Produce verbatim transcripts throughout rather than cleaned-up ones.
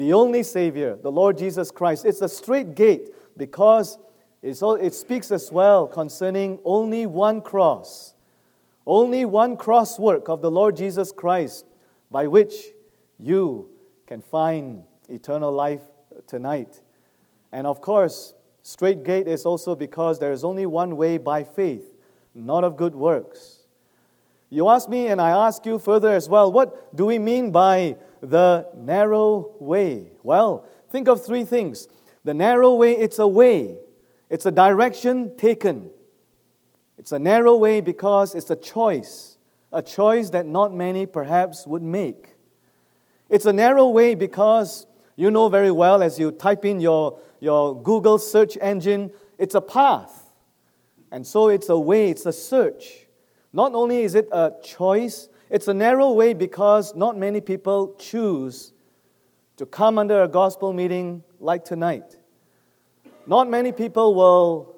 the only Savior, the Lord Jesus Christ. It's a straight gate because it's all, it speaks as well concerning only one cross, only one cross work of the Lord Jesus Christ by which you can find eternal life tonight. And of course, straight gate is also because there is only one way by faith, not of good works. You ask me, and I ask you further as well, what do we mean by the narrow way? Well, think of three things. The narrow way, it's a way. It's a direction taken. It's a narrow way because it's a choice, a choice that not many perhaps would make. It's a narrow way because you know very well as you type in your, your Google search engine, it's a path. And so it's a way, it's a search. Not only is it a choice, it's a narrow way because not many people choose to come under a gospel meeting like tonight. Not many people will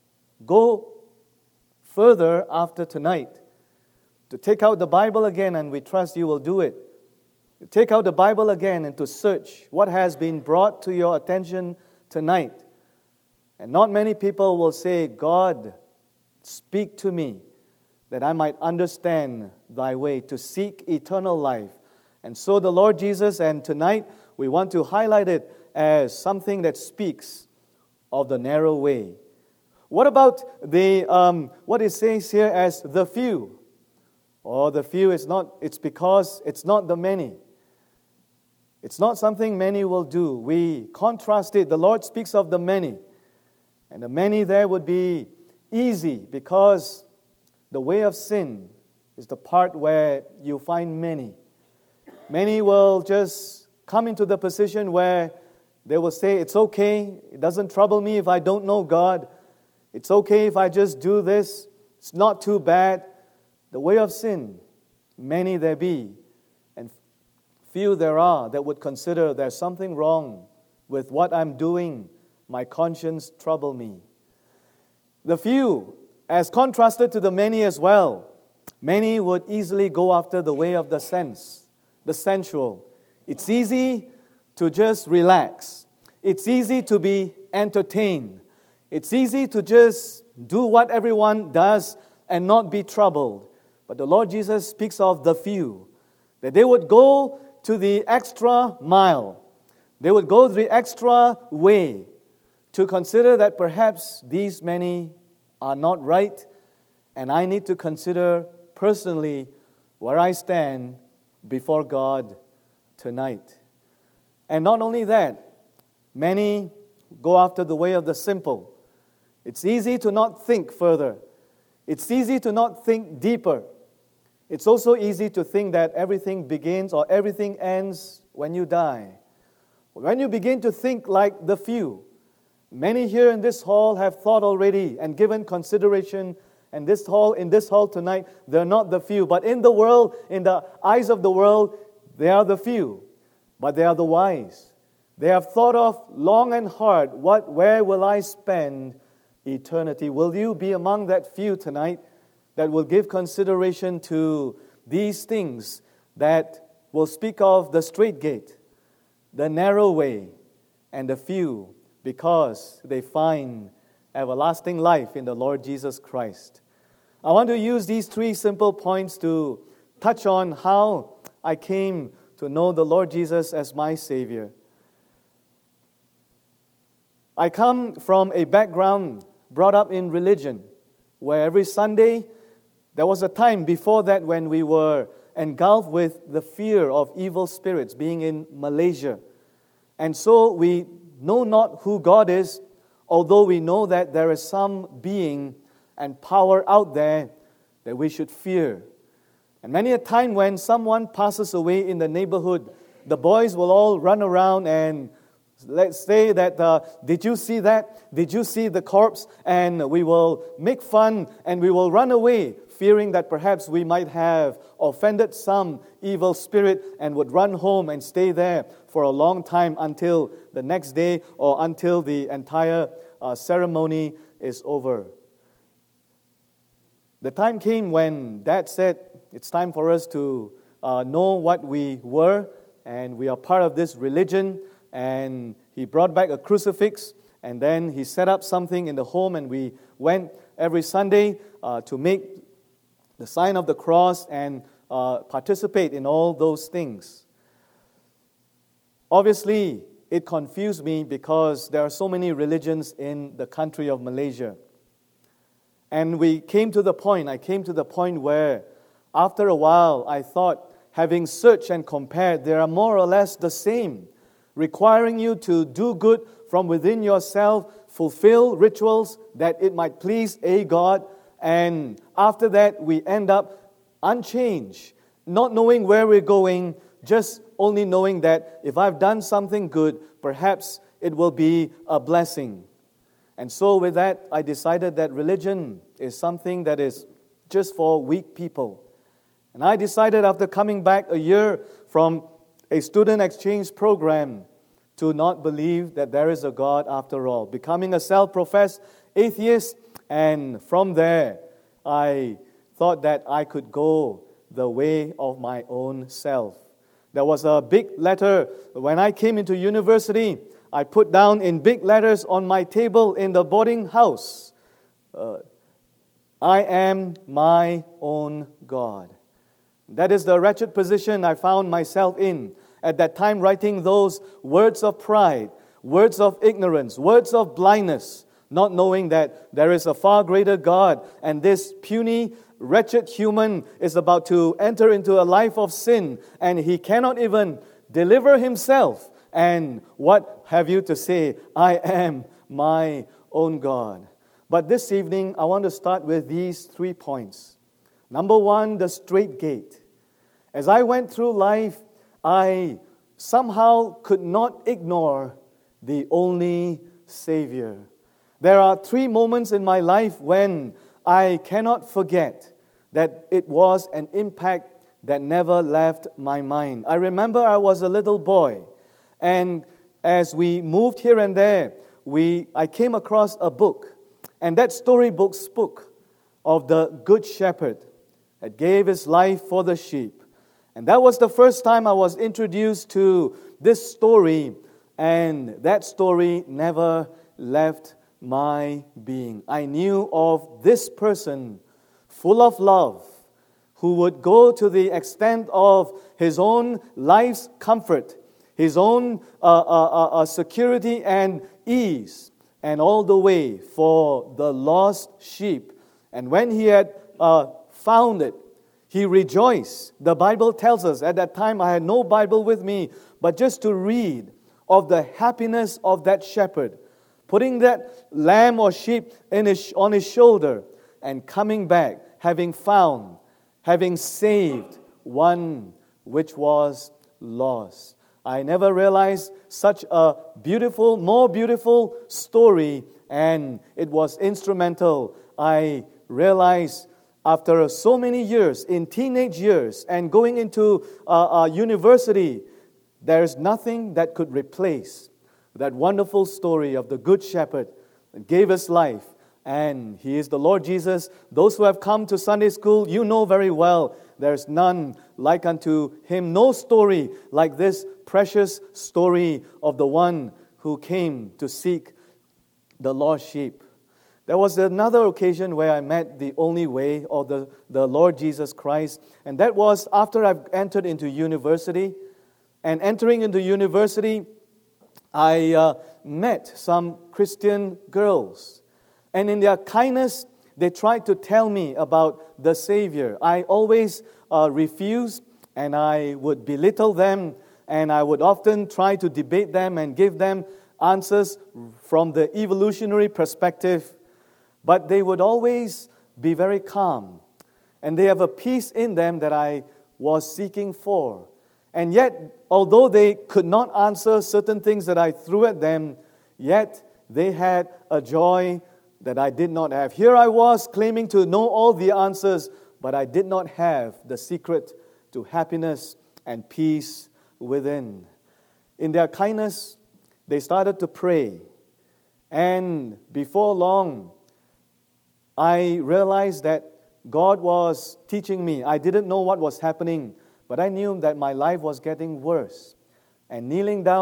go further after tonight to take out the Bible again, and we trust you will do it. To take out the Bible again and to search what has been brought to your attention tonight. And not many people will say, God, speak to me, that I might understand thy way, to seek eternal life. And so the Lord Jesus, and tonight we want to highlight it as something that speaks of the narrow way. What about the um, what it says here as the few? Or the few is not, it's because it's not the many. It's not something many will do. We contrast it. The Lord speaks of the many. And the many there would be easy because the way of sin is the part where you find many. Many will just come into the position where they will say, it's okay, it doesn't trouble me if I don't know God. It's okay if I just do this. It's not too bad. The way of sin, many there be, and few there are that would consider there's something wrong with what I'm doing. My conscience trouble me. The few, as contrasted to the many as well, many would easily go after the way of the sense, the sensual. It's easy to just relax. It's easy to be entertained. It's easy to just do what everyone does and not be troubled. But the Lord Jesus speaks of the few, that they would go to the extra mile. They would go the extra way to consider that perhaps these many are not right, and I need to consider personally where I stand before God tonight. And not only that, many go after the way of the simple. It's easy to not think further. It's easy to not think deeper. It's also easy to think that everything begins or everything ends when you die. When you begin to think like the few, many here in this hall have thought already and given consideration. And this hall, in this hall tonight, they're not the few. But in the world, in the eyes of the world, they are the few. But they are the wise. They have thought of long and hard, what, where will I spend eternity? Will you be among that few tonight that will give consideration to these things that will speak of the straight gate, the narrow way, and the few, because they find everlasting life in the Lord Jesus Christ? I want to use these three simple points to touch on how I came to know the Lord Jesus as my Savior. I come from a background brought up in religion, where every Sunday, there was a time before that when we were engulfed with the fear of evil spirits, being in Malaysia. And so we know not who God is, although we know that there is some being and power out there that we should fear. And many a time when someone passes away in the neighborhood, the boys will all run around and let's say that, uh, did you see that? Did you see the corpse? And we will make fun and we will run away, fearing that perhaps we might have offended some evil spirit and would run home and stay there for a long time until the next day or until the entire uh, ceremony is over. The time came when Dad said, it's time for us to uh, know what we were, and we are part of this religion. and he brought back a crucifix, and then he set up something in the home, and we went every Sunday uh, to make the sign of the cross and uh, participate in all those things. Obviously, it confused me because there are so many religions in the country of Malaysia. And we came to the point, I came to the point where after a while I thought, having searched and compared, they are more or less the same, requiring you to do good from within yourself, fulfill rituals that it might please a God, and after that we end up unchanged, not knowing where we're going, just only knowing that if I've done something good, perhaps it will be a blessing. And so with that, I decided that religion is something that is just for weak people. And I decided after coming back a year from a student exchange program to not believe that there is a God after all, becoming a self-professed atheist, and from there, I thought that I could go the way of my own self. There was a big letter when I came into university. I put down in big letters on my table in the boarding house, uh, I am my own God. That is the wretched position I found myself in at that time, writing those words of pride, words of ignorance, words of blindness, not knowing that there is a far greater God, and this puny, wretched human is about to enter into a life of sin, and he cannot even deliver himself. And what have you to say? I am my own God. But this evening, I want to start with these three points. Number one, the straight gate. As I went through life, I somehow could not ignore the only Savior. There are three moments in my life when I cannot forget that it was an impact that never left my mind. I remember I was a little boy, and as we moved here and there, we I came across a book, and that storybook spoke of the Good Shepherd that gave his life for the sheep. And that was the first time I was introduced to this story, and that story never left my being. I knew of this person full of love who would go to the extent of his own life's comfort, his own uh, uh, uh, security and ease, and all the way for the lost sheep. And when he had uh, found it, he rejoiced. The Bible tells us, at that time I had no Bible with me, but just to read of the happiness of that shepherd, putting that lamb or sheep in his, on his shoulder and coming back, having found, having saved one which was lost. I never realized such a beautiful, more beautiful story, and it was instrumental. I realized after so many years, in teenage years, and going into uh, uh, university, there is nothing that could replace that wonderful story of the Good Shepherd that gave his life. And He is the Lord Jesus. Those who have come to Sunday school, you know very well, there's none like unto Him. No story like this precious story of the one who came to seek the lost sheep. There was another occasion where I met the only way, or the, the Lord Jesus Christ, and that was after I've entered into university. And entering into university, I uh, met some Christian girls. And in their kindness, they tried to tell me about the Savior. I always uh, refused, and I would belittle them, and I would often try to debate them and give them answers from the evolutionary perspective. But they would always be very calm, and they have a peace in them that I was seeking for. And yet, although they could not answer certain things that I threw at them, yet they had a joy that I did not have. Here I was claiming to know all the answers, but I did not have the secret to happiness and peace within. In their kindness, they started to pray. And before long, I realized that God was teaching me. I didn't know what was happening, but I knew that my life was getting worse. And kneeling down,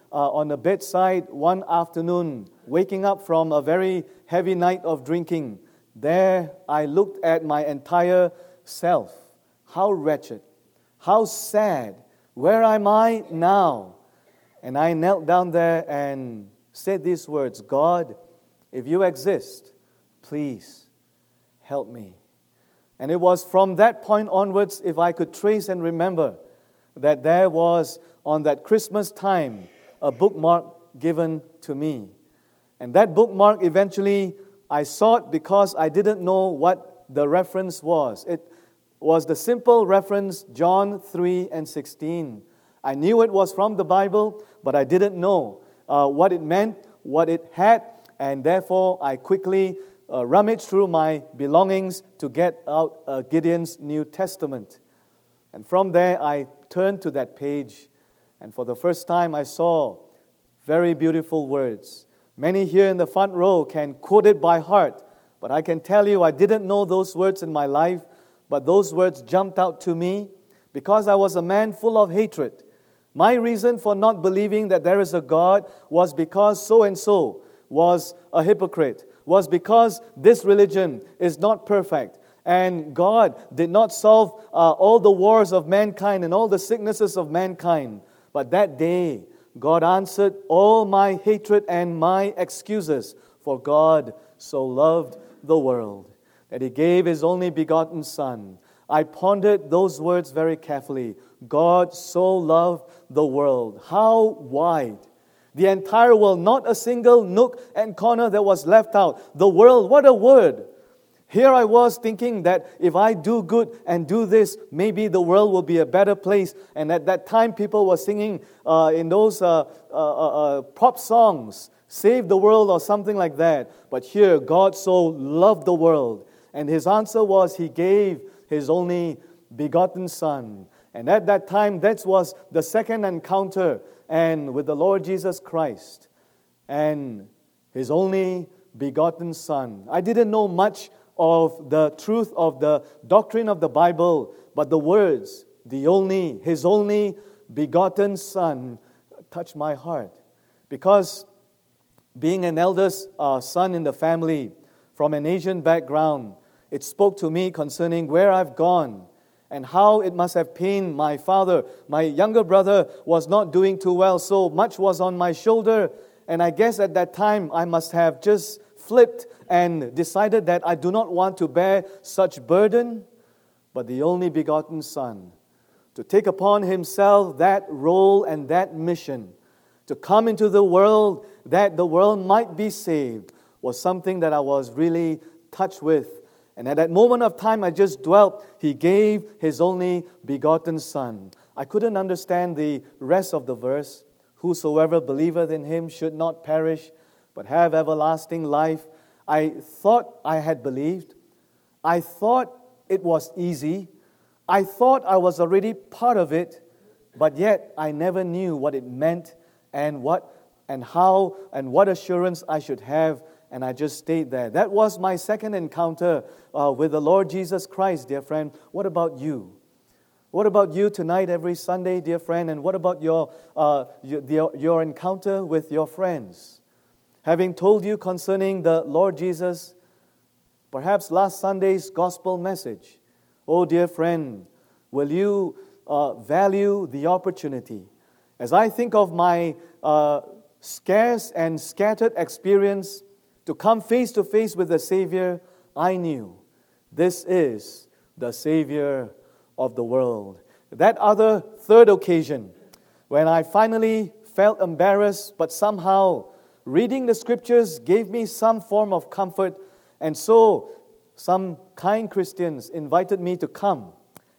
uh, on the bedside one afternoon, waking up from a very heavy night of drinking. There I looked at my entire self. How wretched, how sad. Where am I now? And I knelt down there and said these words, God, if you exist, please help me. And it was from that point onwards, if I could trace and remember, that there was, on that Christmas time, a bookmark given to me. And that bookmark eventually I sought because I didn't know what the reference was. It was the simple reference, John three and sixteen. I knew it was from the Bible, but I didn't know uh, what it meant, what it had, and therefore I quickly uh, rummaged through my belongings to get out uh, Gideon's New Testament. And from there I turned to that page, and for the first time I saw very beautiful words. Many here in the front row can quote it by heart, but I can tell you I didn't know those words in my life, but those words jumped out to me because I was a man full of hatred. My reason for not believing that there is a God was because so-and-so was a hypocrite, was because this religion is not perfect, and God did not solve uh, all the wars of mankind and all the sicknesses of mankind. But that day, God answered all my hatred and my excuses, for God so loved the world that He gave His only begotten Son. I pondered those words very carefully. God so loved the world. How wide? The entire world, not a single nook and corner that was left out. The world, what a word! Here I was thinking that if I do good and do this, maybe the world will be a better place. And at that time, people were singing uh, in those uh, uh, uh, pop songs, Save the World or something like that. But here, God so loved the world. And His answer was He gave His only begotten Son. And at that time, that was the second encounter and with the Lord Jesus Christ and His only begotten Son. I didn't know much of the truth of the doctrine of the Bible, but the words, the only, His only begotten Son, touched my heart. Because being an eldest uh, son in the family from an Asian background, it spoke to me concerning where I've gone and how it must have pained my father. My younger brother was not doing too well, so much was on my shoulder. And I guess at that time I must have just flipped and decided that I do not want to bear such burden. But the only begotten Son, to take upon Himself that role and that mission, to come into the world that the world might be saved, was something that I was really touched with. And at that moment of time, I just dwelt. He gave His only begotten Son. I couldn't understand the rest of the verse. Whosoever believeth in Him should not perish, but have everlasting life. I thought I had believed. I thought it was easy. I thought I was already part of it, but yet I never knew what it meant and what and how and what assurance I should have. And I just stayed there. That was my second encounter uh, with the Lord Jesus Christ, dear friend. What about you? What about you tonight, every Sunday, dear friend? And what about your, uh, your, your encounter with your friends? Having told you concerning the Lord Jesus, perhaps last Sunday's gospel message, oh, dear friend, will you uh, value the opportunity? As I think of my uh, scarce and scattered experience to come face to face with the Savior, I knew this is the Savior of the world. That other third occasion, when I finally felt embarrassed, but somehow reading the Scriptures gave me some form of comfort, and so some kind Christians invited me to come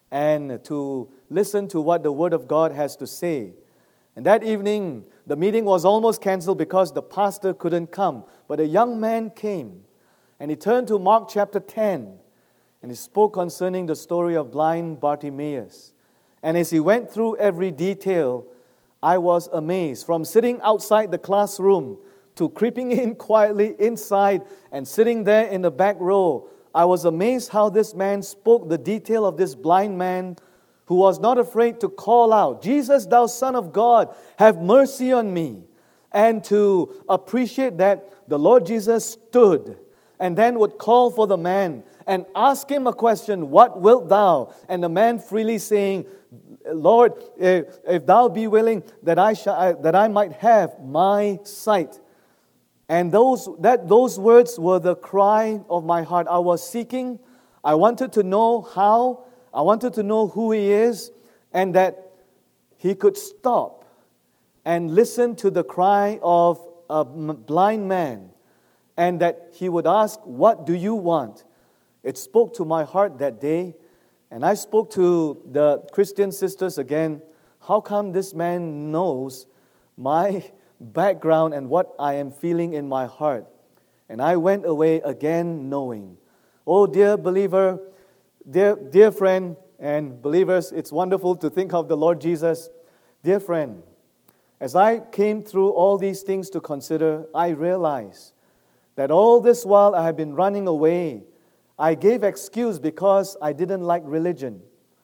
and to listen to what the Word of God has to say. And that evening, the meeting was almost canceled because the pastor couldn't come. But a young man came, and he turned to Mark chapter ten, and he spoke concerning the story of blind Bartimaeus. And as he went through every detail, I was amazed. From sitting outside the classroom to creeping in quietly inside and sitting there in the back row, I was amazed how this man spoke the detail of this blind man who was not afraid to call out, Jesus, thou Son of God, have mercy on me. And to appreciate that the Lord Jesus stood and then would call for the man and ask him a question, what wilt thou? And the man freely saying, Lord, if, if thou be willing, that I shall, that I might have my sight. And those that those words were the cry of my heart. I was seeking. I wanted to know how. I wanted to know who He is, and that He could stop and listen to the cry of a blind man, and that He would ask, what do you want? It spoke to my heart that day, and I spoke to the Christian sisters again. How come this man knows my background and what I am feeling in my heart? And I went away again knowing. Oh, dear believer, dear, dear friend and believers, it's wonderful to think of the Lord Jesus. Dear friend, as I came through all these things to consider, I realized that all this while I have been running away. I gave excuse because I didn't like religion.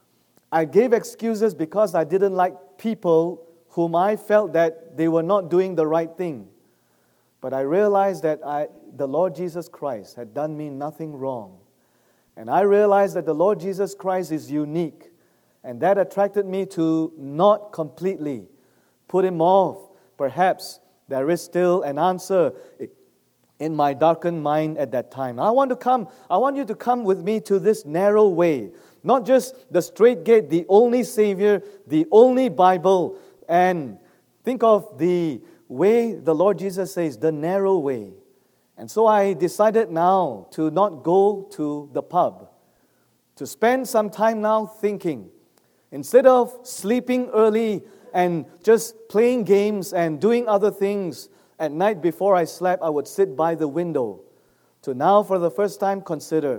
I gave excuses because I didn't like people whom I felt that they were not doing the right thing. But I realized that I, the Lord Jesus Christ had done me nothing wrong. And I realized that the Lord Jesus Christ is unique. And that attracted me to not completely put Him off. Perhaps there is still an answer in my darkened mind at that time. I want to come, I want you to come with me to this narrow way. Not just the straight gate, the only Savior, the only Bible. And think of the way the Lord Jesus says, the narrow way. And so I decided now to not go to the pub, to spend some time now thinking. Instead of sleeping early and just playing games and doing other things, at night before I slept, I would sit by the window to now for the first time consider,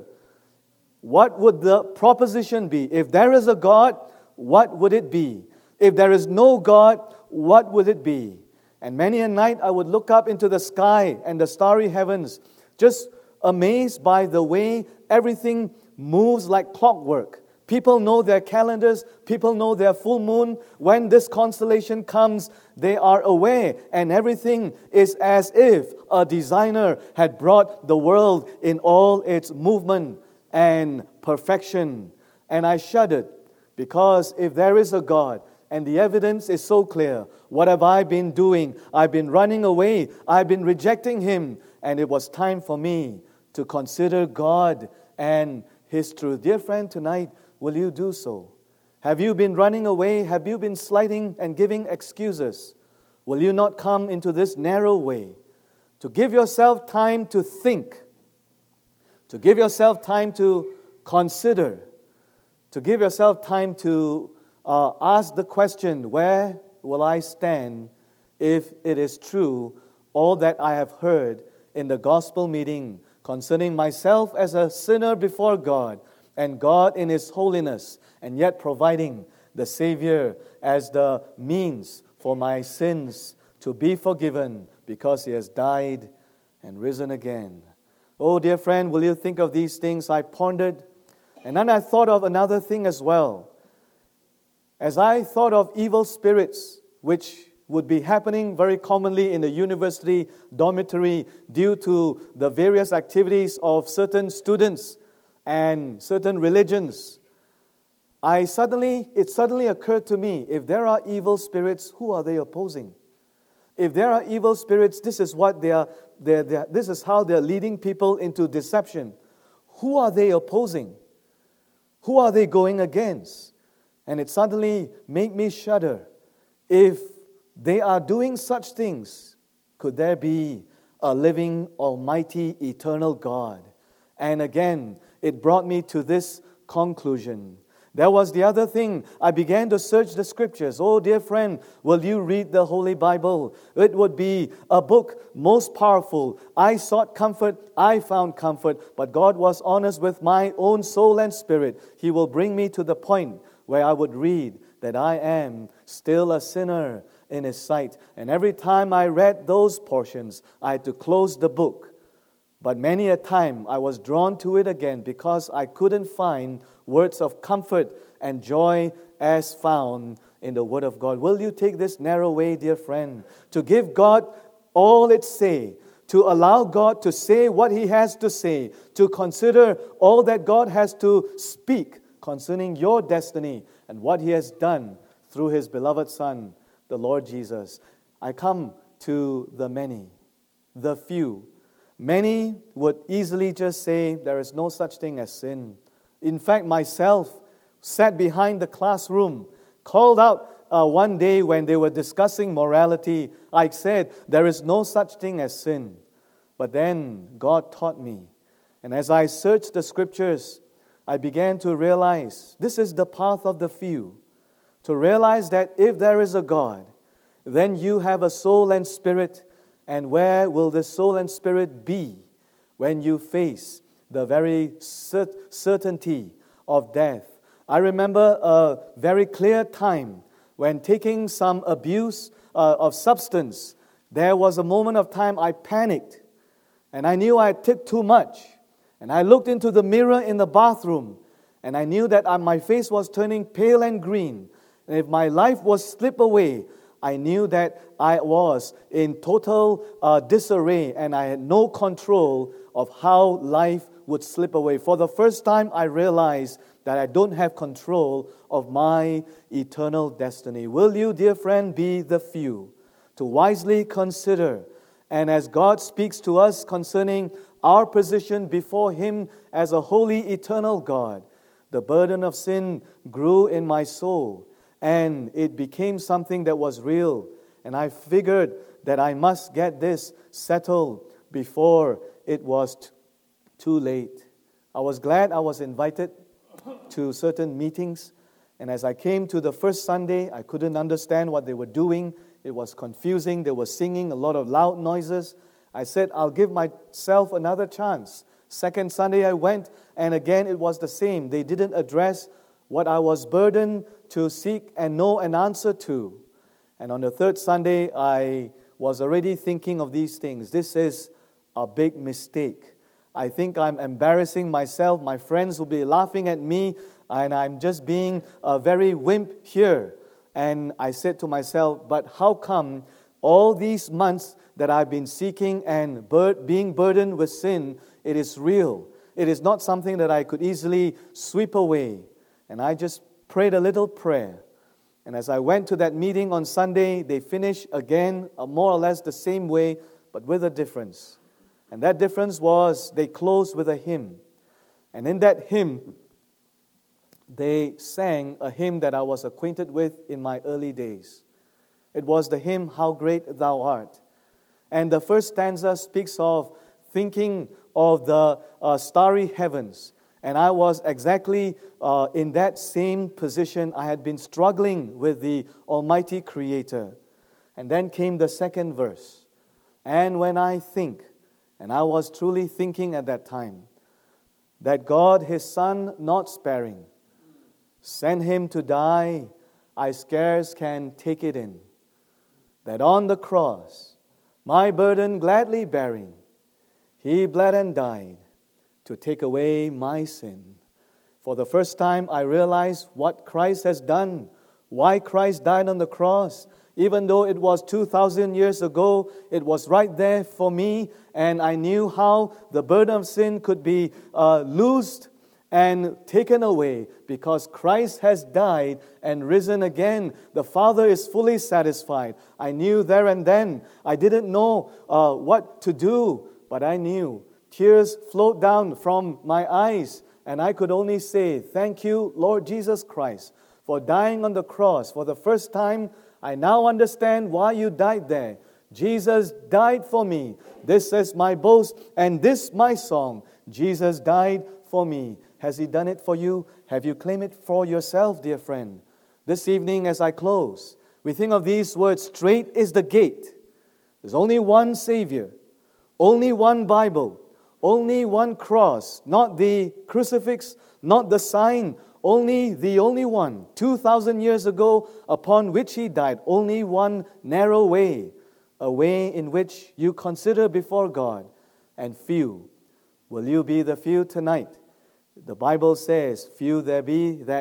what would the proposition be? If there is a God, what would it be? If there is no God, what would it be? And many a night I would look up into the sky and the starry heavens, just amazed by the way everything moves like clockwork. People know their calendars. People know their full moon. When this constellation comes, they are aware. And everything is as if a designer had brought the world in all its movement and perfection. And I shuddered, because if there is a God, and the evidence is so clear, what have I been doing? I've been running away. I've been rejecting Him. And it was time for me to consider God and His truth. Dear friend, tonight, will you do so? Have you been running away? Have you been sliding and giving excuses? Will you not come into this narrow way to give yourself time to think, to give yourself time to consider, to give yourself time to uh, ask the question, where will I stand if it is true all that I have heard in the gospel meeting concerning myself as a sinner before God, and God in His holiness, and yet providing the Savior as the means for my sins to be forgiven because He has died and risen again. Oh, dear friend, will you think of these things? I pondered, and then I thought of another thing as well. As I thought of evil spirits, which would be happening very commonly in the university dormitory due to the various activities of certain students and certain religions, I suddenly, it suddenly occurred to me, if there are evil spirits, who are they opposing? If there are evil spirits, this is what they are, they're, they're, this is how they're leading people into deception. Who are they opposing? Who are they going against? And it suddenly made me shudder. If they are doing such things, could there be a living, almighty, eternal God? And again, it brought me to this conclusion. There was the other thing. I began to search the Scriptures. Oh, dear friend, will you read the Holy Bible? It would be a book most powerful. I sought comfort. I found comfort. But God was honest with my own soul and spirit. He will bring me to the point where I would read that I am still a sinner in His sight. And every time I read those portions, I had to close the book. But many a time I was drawn to it again because I couldn't find words of comfort and joy as found in the Word of God. Will you take this narrow way, dear friend, to give God all its say, to allow God to say what He has to say, to consider all that God has to speak concerning your destiny and what He has done through His beloved Son, the Lord Jesus. I come to the many, the few. Many would easily just say there is no such thing as sin. In fact, myself sat behind the classroom, called out uh, one day when they were discussing morality. I said, there is no such thing as sin. But then God taught me. And as I searched the Scriptures, I began to realize this is the path of the few. To realize that if there is a God, then you have a soul and spirit. And where will the soul and spirit be when you face the very cert- certainty of death? I remember a very clear time when taking some abuse uh, of substance. There was a moment of time I panicked, and I knew I took too much. And I looked into the mirror in the bathroom, and I knew that my face was turning pale and green. And if my life was slipped away, I knew that I was in total uh, disarray, and I had no control of how life would slip away. For the first time, I realized that I don't have control of my eternal destiny. Will you, dear friend, be the few to wisely consider? And as God speaks to us concerning our position before Him as a holy, eternal God, the burden of sin grew in my soul, and it became something that was real. And I figured that I must get this settled before it was t- too late. I was glad I was invited to certain meetings. And as I came to the first Sunday, I couldn't understand what they were doing. It was confusing. They were singing a lot of loud noises. I said, I'll give myself another chance. Second Sunday I went, and again it was the same. They didn't address what I was burdened to seek and know an answer to. And on the third Sunday, I was already thinking of these things. This is a big mistake. I think I'm embarrassing myself. My friends will be laughing at me, and I'm just being a very wimp here. And I said to myself, but how come all these months that I've been seeking and bur- being burdened with sin, it is real. It is not something that I could easily sweep away. And I just prayed a little prayer. And as I went to that meeting on Sunday, they finished again, uh, more or less the same way, but with a difference. And that difference was they closed with a hymn. And in that hymn, they sang a hymn that I was acquainted with in my early days. It was the hymn, How Great Thou Art. And the first stanza speaks of thinking of the uh, starry heavens. And I was exactly uh, in that same position. I had been struggling with the Almighty Creator. And then came the second verse. And when I think, and I was truly thinking at that time, that God, His Son, not sparing, sent Him to die, I scarce can take it in. That on the cross, my burden gladly bearing, He bled and died to take away my sin. For the first time, I realized what Christ has done, why Christ died on the cross. Even though it was two thousand years ago, it was right there for me, and I knew how the burden of sin could be uh, loosed and taken away because Christ has died and risen again. The Father is fully satisfied. I knew there and then. I didn't know uh, what to do, but I knew. Tears flowed down from my eyes, and I could only say, thank you, Lord Jesus Christ, for dying on the cross. For the first time, I now understand why you died there. Jesus died for me. This is my boast, and this my song. Jesus died for me. Has He done it for you? Have you claimed it for yourself, dear friend? This evening as I close, we think of these words, straight is the gate. There's only one Savior, only one Bible, only one cross, not the crucifix, not the sign, only the only one, two thousand years ago, upon which He died, only one narrow way, a way in which you consider before God, and few. Will you be the few tonight? The Bible says, few there be that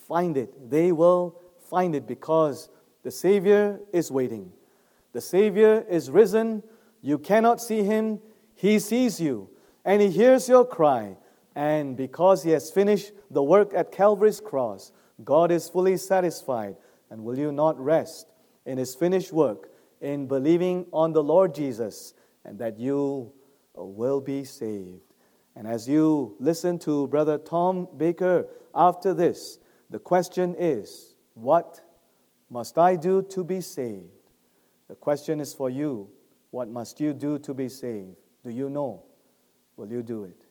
find it. They will find it because the Savior is waiting. The Savior is risen. You cannot see Him. He sees you, and He hears your cry. And because He has finished the work at Calvary's cross, God is fully satisfied. And will you not rest in His finished work, in believing on the Lord Jesus, and that you will be saved? And as you listen to Brother Tom Baker after this, the question is, what must I do to be saved? The question is for you. What must you do to be saved? Do you know? Will you do it?